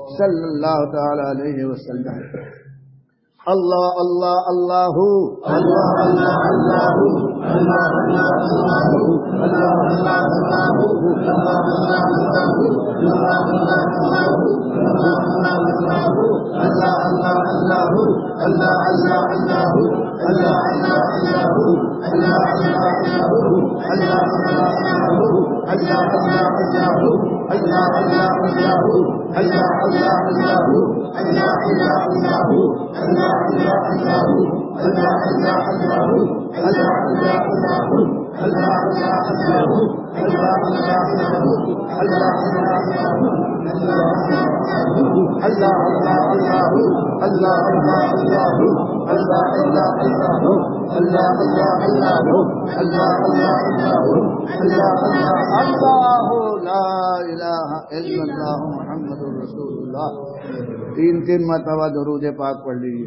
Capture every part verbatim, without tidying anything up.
صلی اللہ تعالی علیہ وسلم. اللہ اللہ اللہ اللہ اللہ اللہ اللہ محمد رسول اللہ. تین تین مرتبہ درود پاک پڑھ لیجیے.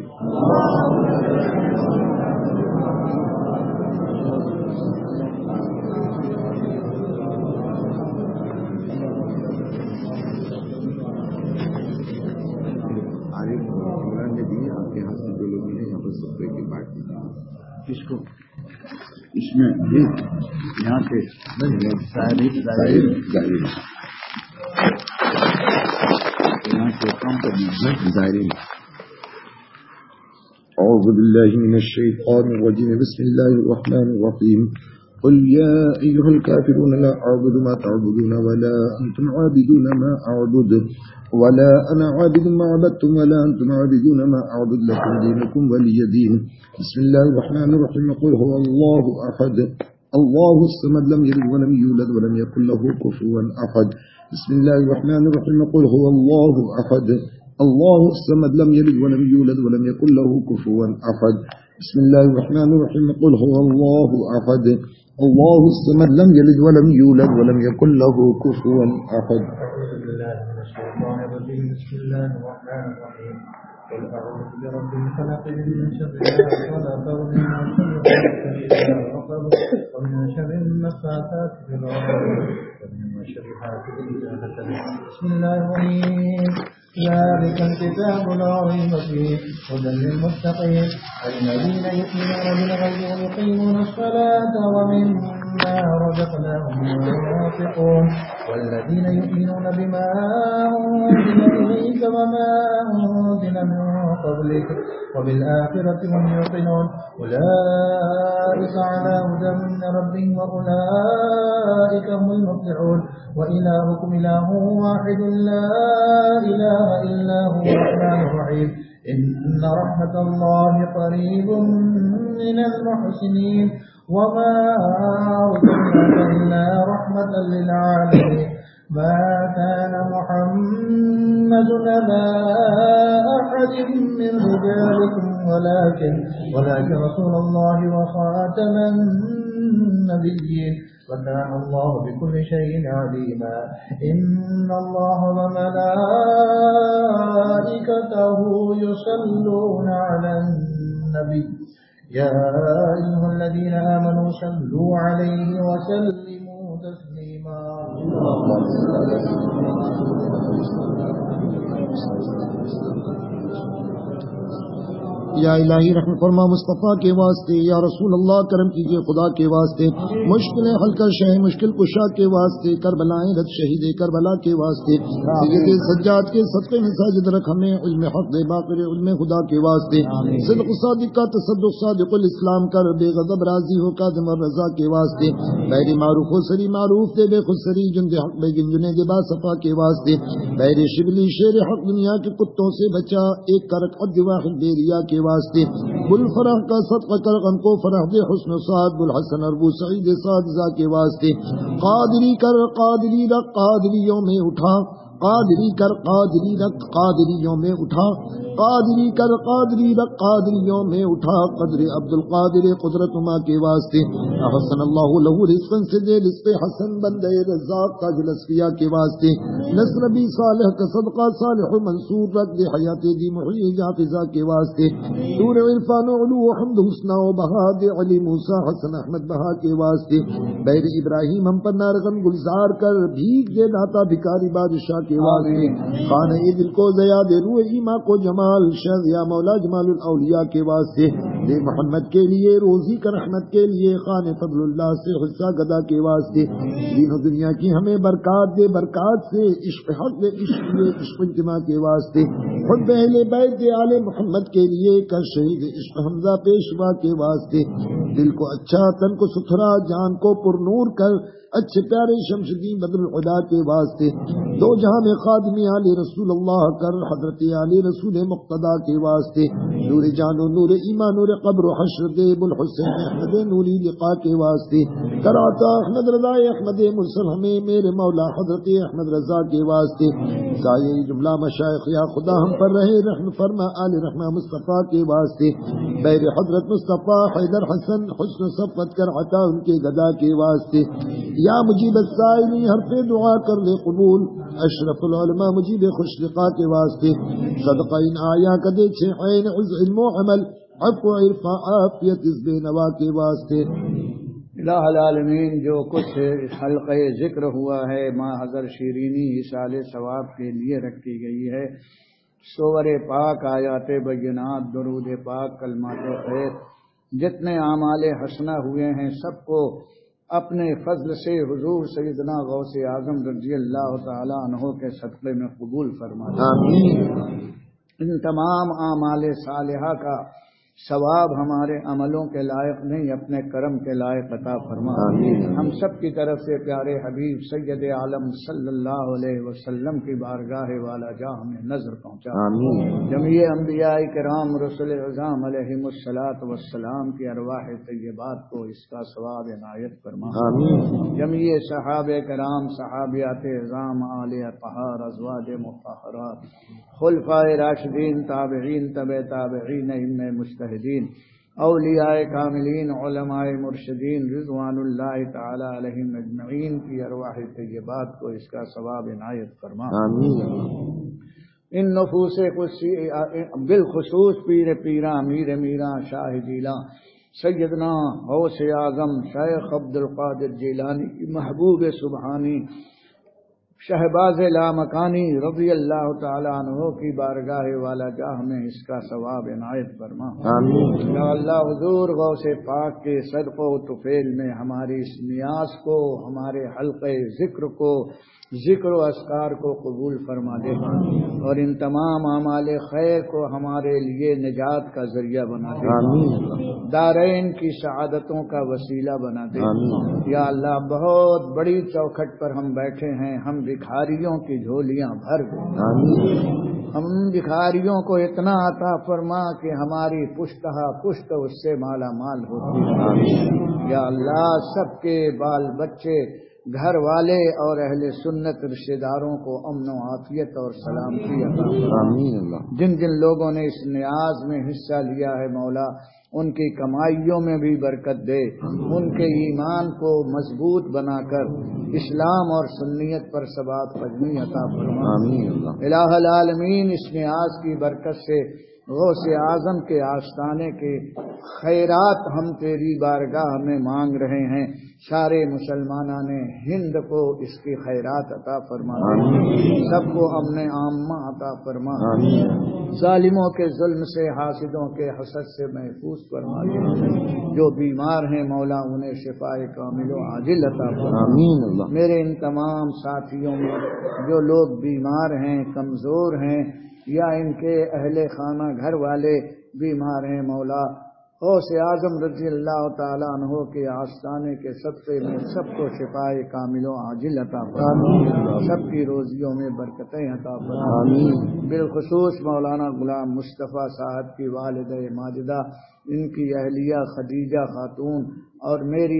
کس کو اس میں یہاں سے یہاں سے کام کرنا. أعوذ بالله من الشيطان الرجيم. بسم الله الرحمن الرحيم. قل يا أيها الكافرون لا أعبد ما تعبدون ولا أنتم عابدون ما أعبد ولا أنا عابد ما عبدتم ولا أنتم عابدون ما أعبد لكم دينكم ولي دين. بسم الله الرحمن الرحيم. قل هو الله أحد الله الصمد لم يلد ولم يولد ولم يكن له كفوا أحد. بسم الله الرحمن الرحيم. قل هو الله أحد الله الصمد لم يلد ولم يولد ولم يكن له كفوا أحد. بسم الله الرحمن الرحيم. قل هو الله أحد الله الصمد لم يلد ولم يولد ولم يكن له كفوا أحد. أعوذ بالله من الشيطان الرجيم. بسم الله الرحمن الرحيم. قل أعوذ برب الفلق من شر ما خلق ومن شر غاسق ومن شر النفاثات في العقد ومن شر حاسد إذا حسد. بسم الله الرحيم. ذلك الكتاب لا ريب فيه هدى للمتقين الذين يؤمنون بالغيب ويقيمون الصلاة ومما رزقناهم ينفقون والذين يؤمنون بما أنزل إليك وما أنزل من قبلك وبالآخرة هم يوقنون أولئك على هدى من ربهم وأولئك هم المفلحون. وإلهكم إله واحد لا إله إلا هو الرحمن الرحيم. إن رحمة الله قريب من المحسنين وما أرسلناك إلا رحمة للعالمين. ما كان محمد أبا أحد من رجالكم ولكن ولكن رسول الله وخاتم النبيين وكان الله بكل شيء عليما. إن الله وملائكته يصلون على النبي يا أيها الذين آمنوا صلوا عليه وسلموا تسليما. یا الہی رحم فرما مصطفیٰ کے واسطے، یا رسول اللہ کرم کیجئے خدا کے واسطے، مشکلیں حل کر شہ مشکل کشا کے واسطے، کربلائیں رد شہید کربلا کے واسطے، سید سجاد کے صدقے میں ساجد رکھ ہمیں، علم حق دے باقر علم خدا کے واسطے، صدق صادق کا تصدق صادق الاسلام کر، بے غضب راضی ہو قادم الرضا کے واسطے، بیر معروف و سری معروف دے بے خود سری جند حق بے گنجنے دے با صفا کے واسطے، بیر شبلی شیر حق دنیا کے کتوں سے بچا، ایک کرک عد واحد بے ریا کے واسطے، گل فرح کا صدقہ کر غم کو فرح دے حسن و سعد، گل حسن اربو سعید سعد زا کے واسطے، قادری کر قادری رکھ قادریوں میں اٹھا، قادری کر قادری رکھ قادریوں میں اٹھا، قادری کر قادری رکھ قادریوں میں اٹھا، قدر عبد القادر قدرت ما کے واسطے، حسن اللہ لہو رزقا سے دے رزق حسن بندے رزاق تاج الاسفیاء کے واسطے، نصر نبی صالح کا صدقہ صالح منصور رکھ دے حیات دی محیی جافزہ کے واسطے، سور عرفان و علو و حمد حسنہ و بہا دے علی موسیٰ حسن احمد بہا کے واسطے، بیر ابراہیم ہم پر نارغن گلزار کر بھیگ دے داتا بھکاری بادشاہ کے کے واسطے، خانہ دل کو زیاد روح ایما کو جمال شہر یا مولا جمال الاولیاء کے واسطے، دے محمد کے لیے روزی کا رحمت کے لیے، خانہ فضل اللہ سے حصہ گدا کے واسطے، دین و دنیا کی ہمیں برکات دے، برکات سے عشق حق دے، عشق دے، عشق اجتماع کے واسطے، خود اہل بیت دے آل محمد کے لیے، کر شہید عشق حمزہ پیشوا کے واسطے، دل کو اچھا، تن کو ستھرا، جان کو پر نور کر، اچھے پیارے شمس الدین بدر الہدا کے واسطے، دو جہاں میں خادمی علی رسول اللہ کر، حضرت علی رسول مقتدا کے واسطے، نور جان و نور ایمان، نور قبر و حشر دے بلحسین احمد نوری لقا کے واسطے، کراتا احمد رضا احمد مرسل ہمیں میرے مولا حضرت احمد رضا کے واسطے، سایہ جملہ مشائخ یا خدا ہم پر رہے رحم فرما آل رحمہ مصطفیٰ کے واسطے، بیر حضرت مصطفیٰ حیدر حسن حسن صفت کر عطا ان کے گدا کے واسطے، یا مجیب السائلی حرف دعا کر لے قبول، اشرف العلماء مجیب خوش لقا کے واسطے، صدقہ ان آیا کدے چھ عین عز علم و عمل، عفو عرفا عافیت عزب نوا کے واسطے۔ الہ العالمین، جو کچھ حلقہ ذکر ہوا ہے ماں حضر شیرینی اصال ثواب کے لیے رکھی گئی ہے، سور پاک، آیات بینات، درود پاک، کلمات خیر، جتنے اعمال حسنہ ہوئے ہیں سب کو اپنے فضل سے حضور سیدنا غوث اعظم رضی اللہ تعالی عنہ کے صدقے میں قبول فرما دے۔ ان تمام اعمال صالحہ کا ثواب ہمارے عملوں کے لائق نہیں، اپنے کرم کے لائق عطا فرما۔ ہم سب کی طرف سے پیارے حبیب سید عالم صلی اللہ علیہ وسلم کی بارگاہ والا جاہ میں نظر پہنچا۔ جمیع انبیاء کرام رسل اعظام علیہم الصلاۃ والسلام کی ارواح طیبات کو اس کا ثواب عنایت فرما۔ جمیع صحابہ کرام، صحابیات اعظام، آل اطہار، ازواج مطہرات، خلفائے راشدین، تابعین، تبع تابعین، ائمہ مجتہدین، اولیاء کاملین، علماء مرشدین رضوان اللہ تعالی علیہم اجمعین کی ارواح طیبات کو اس کا ثواب عنایت فرما۔ ان نفوس قدسی بالخصوص پیر پیرا میر میرا شاہ جیلا سیدنا غوث اعظم شیخ عبد القادر جیلانی کی محبوب سبحانی شہباز لامکانی رضی اللہ تعالی عنہ کی بارگاہ والا جاہ میں اس کا ثواب عنایت فرما۔ یا اللہ، حضور غوث پاک کے صدق و طفیل میں ہماری اس نیاز کو، ہمارے حلقے ذکر کو، ذکر و اذکار کو قبول فرما دے، اور ان تمام اعمال خیر کو ہمارے لیے نجات کا ذریعہ بنا دے، دارین کی سعادتوں کا وسیلہ بنا دے۔ یا اللہ، بہت بڑی چوکھٹ پر ہم بیٹھے ہیں، ہم بھکاریوں کی جھولیاں بھر دے، ہم بھکاریوں کو اتنا عطا فرما کہ ہماری پشتہ پشت اس سے مالا مال ہوتی ہے۔ یا اللہ، سب کے بال بچے، گھر والے اور اہل سنت رشتہ داروں کو امن و عافیت اور سلامتی عطا فرما۔ جن جن لوگوں نے اس نیاز میں حصہ لیا ہے مولا، ان کی کمائیوں میں بھی برکت دے، ان کے ایمان کو مضبوط بنا کر اسلام اور سنیت پر ثبات قدمی عطا فرما۔ الہ العالمین، اس نیاز کی برکت سے غوث اعظم کے آستانے کے خیرات ہم تیری بارگاہ میں مانگ رہے ہیں، سارے مسلمانان ہند کو اس کی خیرات عطا فرما دے، سب کو امن عامہ عطا فرما، ظالموں کے ظلم سے، حاسدوں کے حسد سے محفوظ فرما دے، جو بیمار ہیں مولا انہیں شفاء کامل و عاجل عطا فرما۔ میرے ان تمام ساتھیوں میں جو لوگ بیمار ہیں، کمزور ہیں، یا ان کے اہل خانہ گھر والے بیمار ہیں مولا، غوث اعظم رضی اللہ تعالیٰ عنہ کے آستانے کے صدقے میں سب کو شفاء کامل و عاجل عطا فرما، سب کی روزیوں میں برکتیں عطا فرما۔ بالخصوص مولانا غلام مصطفیٰ صاحب کی والدہ ماجدہ، ان کی اہلیہ خدیجہ خاتون اور میری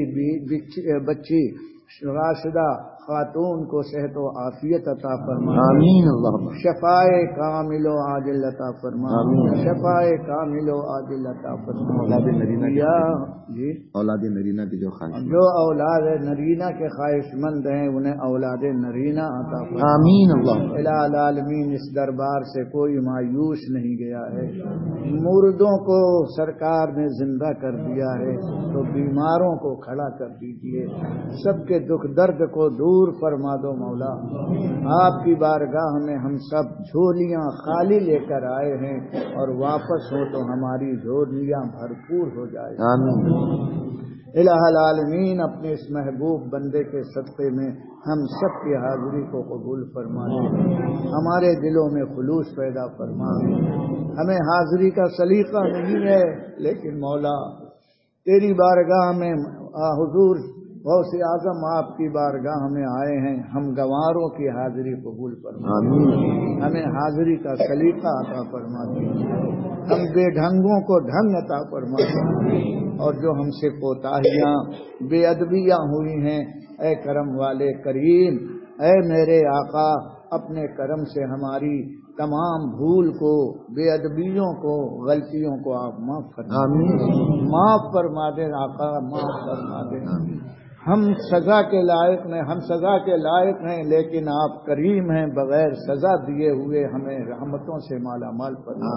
بچی راشدہ خاتون کو صحت و عافیت عطا فرما، آمین اللہم شفاء کامل و عاجل عطا فرما، شفاء کامل و عاجل عطا فرما۔ اولاد نرینہ یا جی اولاد نرینہ کی جو خواہش، جو اولاد نرینہ کے خواہش مند ہیں انہیں اولاد نرینہ عطا فرما۔ آمین اللہم۔ الہ العالمین، اس دربار سے کوئی مایوس نہیں گیا ہے، مردوں کو سرکار نے زندہ کر دیا ہے، تو بیماروں کو کھڑا کر دیجیے، سب کے کے دکھ درد کو دور فرما دو مولا. آپ کی بارگاہ میں ہم سب جھولیاں خالی لے کر آئے ہیں اور واپس ہو تو ہماری جھولیاں بھرپور ہو جائے. آمین. الہ العالمین اپنے اس محبوب بندے کے صدقے میں ہم سب کی حاضری کو قبول فرما دے. ہمارے دلوں میں خلوص پیدا فرما. ہمیں حاضری کا سلیقہ نہیں ہے لیکن مولا تیری بارگاہ میں حضور غوث اعظم آپ کی بارگاہ میں آئے ہیں. ہم گواروں کی حاضری قبول فرما. ہمیں حاضری کا سلیقہ عطا فرما دیجیے. ہم بے ڈھنگوں کو ڈھنگ عطا فرما دیجیے اور جو ہم سے کوتاہیاں بے ادبیاں ہوئی ہیں اے کرم والے کریم، اے میرے آقا اپنے کرم سے ہماری تمام بھول کو، بے ادبیوں کو، غلطیوں کو آپ معاف فرما دیں. معاف فرما دیں آقا، معاف فرما دیں. ہم سزا کے لائق نہیں، ہم سزا کے لائق ہیں لیکن آپ کریم ہیں، بغیر سزا دیے ہوئے ہمیں رحمتوں سے مالا مال فرما.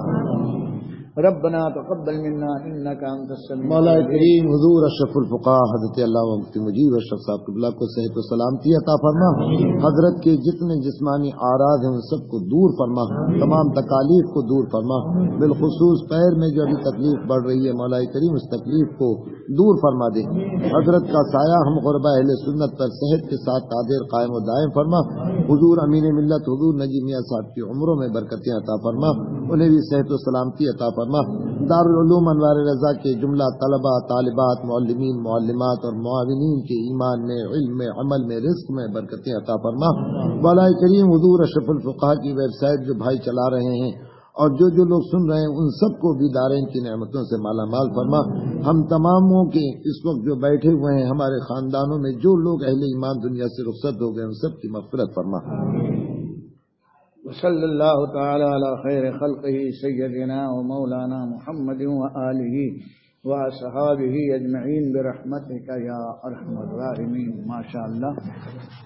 ربنا تقبل منا انك انت السميع. مولا کریم حضور اشرف الفقراء حضرت علامہ مفتی مجیب اشرف صاحب قبلہ کو صحت و سلامتی عطا فرما. حضرت کے جتنے جسمانی اعراض ہیں ان سب کو دور فرما، تمام تکالیف کو دور فرما. بالخصوص پیر میں جو ابھی تکلیف بڑھ رہی ہے مولا کریم اس تکلیف کو دور فرما دے. حضرت کا سایہ ہم غربا اہل سنت پر صحت کے ساتھ قادر قائم و دائم فرما. حضور امین ملت حضور نجیب میاں صاحب کی عمروں میں برکتیں عطا فرما، انہیں بھی صحت و سلامتی عطا فرما. دارالعلوم انوار رضا کے جملہ طلباء، طالبات، معلمین، معلمات اور معاونین کے ایمان میں، علم میں، عمل میں، رزق میں برکتیں عطا فرما. مولا کریم حضور اشرف الفقراء کی ویب سائٹ جو بھائی چلا رہے ہیں اور جو جو لوگ سن رہے ہیں ان سب کو بھی دارین کی نعمتوں سے مالا مال فرما. ہم تماموں کے اس وقت جو بیٹھے ہوئے ہیں ہمارے خاندانوں میں جو لوگ اہل ایمان دنیا سے رخصت ہو گئے ان سب کی مغفرت فرما. صلی اللہ تعالی علی خیر خلقہ سیدنا و مولانا محمد و آلہ و صحابہ اجمعین برحمتک یا ارحم الراحمین. ماشاء اللہ.